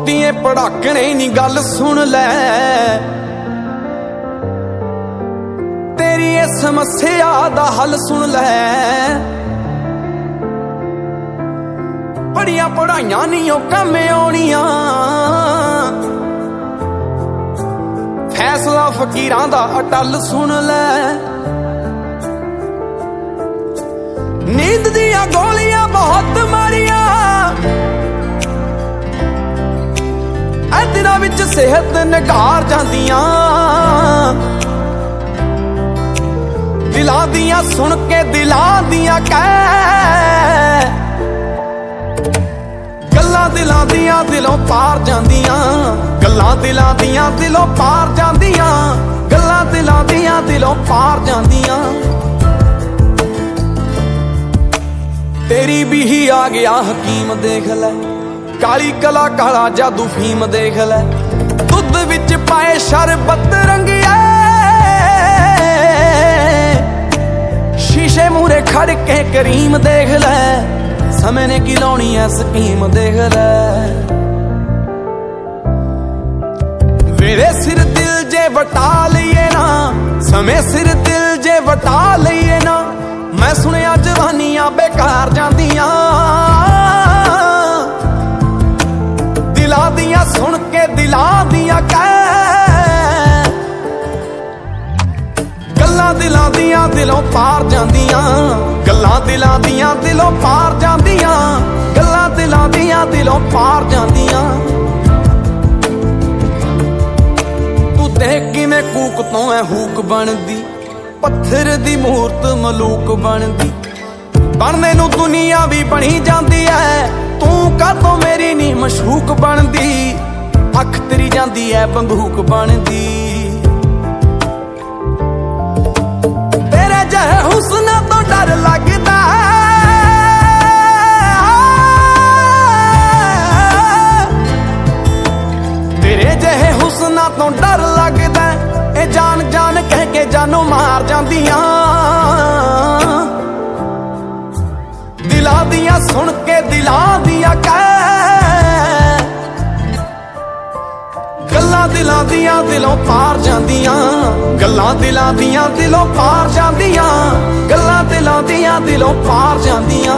ਬਹੁਤੀਏ ਪੜਾਕਣੇ ਨੀ ਗੱਲ ਸੁਣ ਲੈ, ਤੇਰੀ ਇਹ ਸਮੱਸਿਆ ਦਾ ਹੱਲ ਸੁਣ ਲੈ। ਬੜੀਆਂ ਪੜਾਈਆਂ ਨੀ ਉਹ ਕੰਮ ਆਉਣੀਆਂ, ਫੈਸਲਾ ਫਕੀਰਾਂ ਦਾ ਅਟੱਲ ਸੁਣ ਲੈ। ਨੀਂਦ ਦੀਆਂ ਗੋਲੀਆਂ ਬਹੁਤ ਮਾਰੀਆਂ, ਐ ਦਿਨਾਂ ਵਿੱਚ ਸਿਹਤ ਨਿਘਾਰ ਜਾਂਦੀਆਂ। ਦਿਲਾਂ ਦੀਆਂ ਸੁਣ ਕੇ ਦਿਲਾਂ ਦੀਆਂ ਕਹਿ, ਗੱਲਾਂ ਦਿਲਾਂ ਦੀਆਂ ਦਿਲੋਂ ਪਾਰ ਜਾਂਦੀਆਂ। ਗੱਲਾਂ ਦਿਲਾਂ ਦੀਆਂ ਦਿਲੋਂ ਪਾਰ ਜਾਂਦੀਆਂ, ਗੱਲਾਂ ਦਿਲਾਂ ਦੀਆਂ ਦਿਲੋਂ ਪਾਰ ਜਾਂਦੀਆਂ। ਤੇਰੀ ਵੀ ਹੀ ਆ ਗਿਆ ਹਕੀਮ ਦੇਖ ਲੈ, ਕਾਲੀ ਕਲਾ ਕਾਲਾ ਜਾਦੂ ਫੀਮ ਦੇਖ ਲੈ। ਦੁੱਧ ਵਿੱਚ ਪਾਏ ਸ਼ਰਬਤ ਰੰਗਿਆ, ਸ਼ੀਸ਼ੇ ਮੂਰੇ ਖੜ ਕੇ ਕਰੀਮ ਦੇਖ ਲੈ। ਸਮੇਂ ਨੇ ਕੀ ਲਾਉਣੀ ਐ ਸਕੀਮ ਦੇਖ ਲੈ। ਮੇਰੇ ਸਿਰ ਦਿਲ ਜੇ ਵਟਾ ਲਈਏ ਨਾ, ਸਮੇਂ ਸਿਰ ਦਿਲ ਜੇ ਵਟਾ ਲਈਏ ਨਾ। ਮੈਂ ਸੁਣਿਆ ਜਵਾਨੀਆਂ ਬੇਕਾਰ ਜਾਂਦੀਆਂ, ਦਿਲਾਂ ਦੀਆਂ ਸੁਣ ਕੇ ਦਿਲਾਂ ਦੀਆਂ ਕਹਿ, ਗੱਲਾਂ ਦਿਲਾਂ ਦੀਆਂ ਦਿਲੋਂ ਪਾਰ ਜਾਂਦੀਆਂ। ਗੱਲਾਂ ਦਿਲਾਂ ਦੀਆਂ ਦਿਲੋਂ ਪਾਰ ਜਾਂਦੀਆਂ, ਗੱਲਾਂ ਦਿਲਾਂ ਦੀਆਂ ਦਿਲੋਂ ਪਾਰ ਜਾਂਦੀਆਂ। ਤੂੰ ਦੇਖ ਕਿਵੇਂ ਕੂਕ ਤੋਂ ਐ ਹੂਕ ਬਣਦੀ, ਪੱਥਰ ਦੀ ਮੂਰਤ ਮਲੂਕ ਬਣਦੀ। ਬਣਨੇ ਨੂੰ ਦੁਨੀਆ ਵੀ ਬਣੀ ਜਾਂਦੀ ਐ, ਤੂੰ ਕਾਹਤੋਂ ਮੇਰੀ ਨੀ ਮਸ਼ੂਕ ਬਣਦੀ। ਅੱਖ ਤੇਰੀ ਜਾਂਦੀ ਐ ਬੰਦੂਕ ਬਣਦੀ। ਤੇਰੇ ਜਿਹੇ ਹੁਸਨਾਂ ਤੋਂ ਡਰ ਲੱਗਦਾ, ਤੇਰੇ ਜਿਹੇ ਹੁਸਨਾਂ ਤੋਂ ਡਰ ਲੱਗਦਾ। ਇਹ ਜਾਨ ਜਾਨ ਕਹਿ ਕੇ ਜਾਨੋਂ ਮਾਰ ਜਾਂਦੀਆਂ। ਦਿਲਾਂ ਦੀਆਂ ਸੁਣ ਕੇ ਦਿਲਾਂ ਦੀਆਂ ਕਹਿ, ਗੱਲਾਂ ਦਿਲਾਂ ਦੀਆਂ ਦਿਲੋਂ ਪਾਰ ਜਾਂਦੀਆਂ। ਗੱਲਾਂ ਦਿਲਾਂ ਦੀਆਂ ਦਿਲੋਂ ਪਾਰ ਜਾਂਦੀਆਂ, ਗੱਲਾਂ ਦਿਲਾਂ ਦੀਆਂ ਦਿਲੋਂ ਪਾਰ ਜਾਂਦੀਆਂ।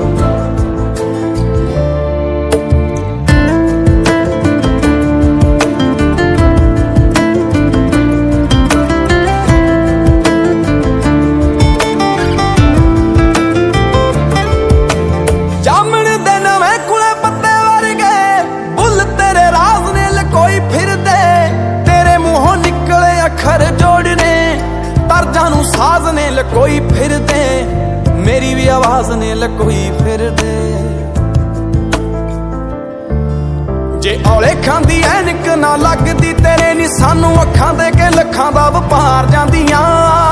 ਸਾਜ਼ ਨੇ ਲਕੋਈ ਫਿਰਦੇ, ਮੇਰੀ ਵੀ ਆਵਾਜ਼ ਨੇ ਲਕੋਈ ਫਿਰਦੇ। ਜੇ ਔਲੇ ਖਾਂਦੀ ਐਨਕ ਨਾ ਲੱਗਦੀ ਤੇਰੇ ਨੀ ਸਾਨੂੰ ਅੱਖਾਂ ਦੇ ਕੇ ਲੱਖਾਂ ਦਾ ਵਪਾਰ ਜਾਂਦੀਆਂ।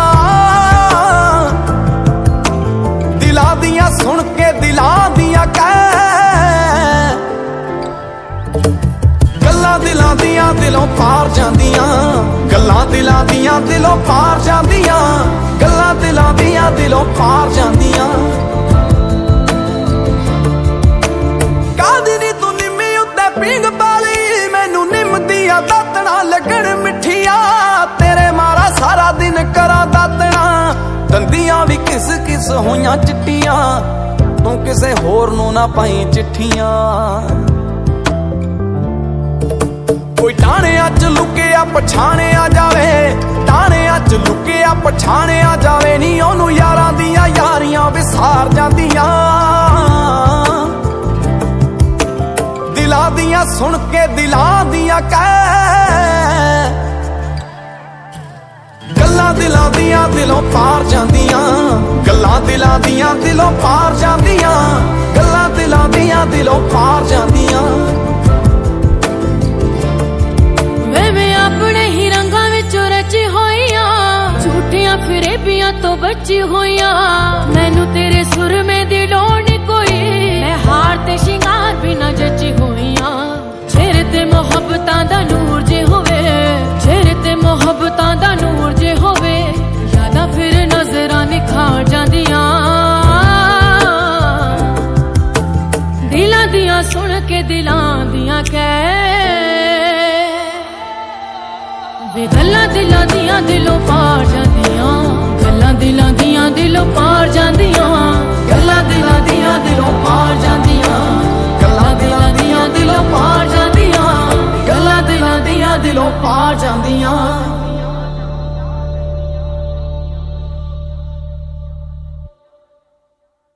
ਦਿਲਾਂ ਦੀਆਂ ਸੁਣ ਕੇ ਦਿਲਾਂ ਦੀਆਂ ਕਹਿ, ਗੱਲਾਂ ਦਿਲਾਂ ਦੀਆਂ ਦਿਲੋਂ ਪਾਰ ਜਾਂਦੀਆਂ। ਗੱਲਾਂ ਦਿਲਾਂ ਦੀਆਂ ਦਿਲੋਂ ਪਾਰ ਜਾਂਦੀਆਂ, ਗੱਲਾਂ ਦਿਲਾਂ ਦੀਆਂ ਦਿਲੋਂ ਪਾਰ ਜਾਂਦੀਆਂ। ਕਾਹਦੀ ਨੀ ਤੂੰ ਨਿੰਮੀ ਉੱਤੇ ਪੀਂਗ ਪਾਲੀ, ਮੈਨੂੰ ਨਿੰਮ ਦੀਆਂ ਦਾਤਣਾ ਲੱਗਣ ਮਿੱਠੀਆਂ। ਤੇਰੇ ਮਾਰਾ ਸਾਰਾ ਦਿਨ ਕਰਾਂ ਦਾਤਣਾ, ਦੰਦੀਆਂ ਵੀ ਕਿਸ ਕਿਸ ਹੋਈਆਂ ਚਿੱਟੀਆਂ। ਤੂੰ ਕਿਸੇ ਹੋਰ ਨੂੰ ਨਾ ਪਾਈ ਚਿੱਠੀਆਂ। ਕੋਈ ਟਾਣਿਆਂ ਚ ਲੁਕਿਆ ਪਛਾਣਿਆ ਜਾਵੇ, ਟਾਣਿਆਂ ਚ ਲੁਕਿਆ ਪਛਾਣਿਆ ਜਾਵੇ ਨੀ। ਉਹਨੂੰ ਯਾਰਾਂ ਦੀਆਂ ਯਾਰੀਆਂ ਵਿਸਾਰ ਜਾਂਦੀਆਂ। ਦਿਲਾਂ ਦੀਆਂ ਸੁਣ ਕੇ ਦਿਲਾਂ ਦੀਆਂ ਕਹਿ, ਗੱਲਾਂ ਦਿਲਾਂ ਦੀਆਂ ਦਿਲੋਂ ਪਾਰ ਜਾਂਦੀਆਂ। ਗੱਲਾਂ ਦਿਲਾਂ ਦੀਆਂ ਦਿਲੋਂ ਪਾਰ ਜਾਂਦੀਆਂ, ਗੱਲਾਂ ਦਿਲਾਂ ਦੀਆਂ ਦਿਲੋਂ ਪਾਰ ਜਾਂਦੀਆਂ। ਆਪਣੇ ਹੀ ਰੰਗਾਂ ਵਿੱਚੋਂ ਰਚੀ ਹੋਈਆਂ, ਝੂਠੀਆਂ ਫਿਰੇਬੀਆਂ ਤੋਂ ਬਚੀ ਹੋਈਆਂ। ਮੈਨੂੰ ਤੇਰੇ ਸੁਰਮੇ ਦੀ ਲੋੜ ਨੀ ਕੋਈ, ਮੈਂ ਹਾਰ ਤੇ ਸ਼ਿੰਗਾਰ ਵੀ ਨਾ ਜੱਚੀ ਹੋਈਆਂ। ਚਿਹਰੇ ਤੇ ਮੁਹੱਬਤਾਂ ਦਾ ਨੂਰ ਜੇ ਹੋਵੇ, ਚਿਹਰੇ ਤੇ ਮੁਹੱਬਤਾਂ ਦਾ ਨੂਰ ਜੇ ਹੋਵੇ। ਯਾਦਾਂ ਫਿਰ ਨਜ਼ਰਾਂ ਨਿਖਾਰ ਜਾਂਦੀਆਂ। ਦਿਲਾਂ ਦੀਆਂ ਸੁਣ ਕੇ ਦਿਲਾਂ ਦੀਆਂ ਨਾ ਕਹਿ ਵੇ ਗੱਲਾਂ ਦਿਲਾਂ ਦੀਆਂ ਦਿਲੋਂ ਪਾਰ ਜਾਂਦੀਆਂ ਗੱਲਾਂ ਦਿਲਾਂ ਦੀਆਂ ਦਿਲੋਂ ਪਾਰ ਜਾਂਦੀਆਂ ਗੱਲਾਂ ਦਿਲਾਂ ਦੀਆਂ ਦਿਲੋਂ ਪਾਰ ਜਾਂਦੀਆਂ ਗੱਲਾਂ ਦਿਲਾਂ ਦੀਆਂ ਦਿਲੋਂ ਪਾਰ ਜਾਂਦੀਆਂ ਗੱਲਾਂ ਦਿਲਾਂ ਦੀਆਂ ਦਿਲੋਂ ਪਾਰ ਜਾਂਦੀਆਂ